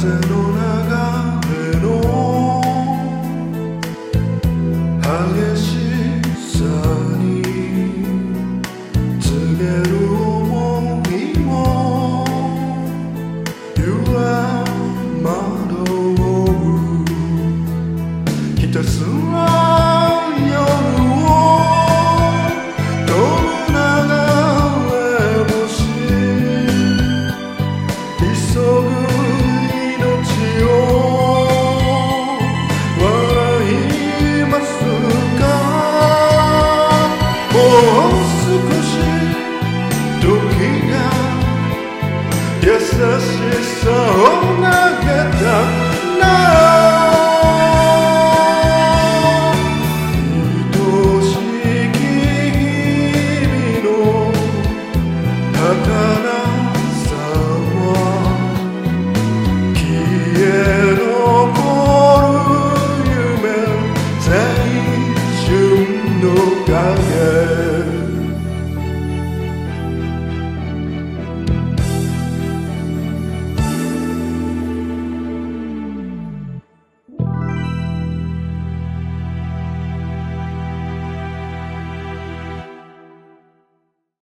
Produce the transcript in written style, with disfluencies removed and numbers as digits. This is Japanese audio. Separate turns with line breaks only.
風の流れの激しさに告げる想いも揺ら惑うひたすら夜を飛ぶ流れ星急ぐ優しさを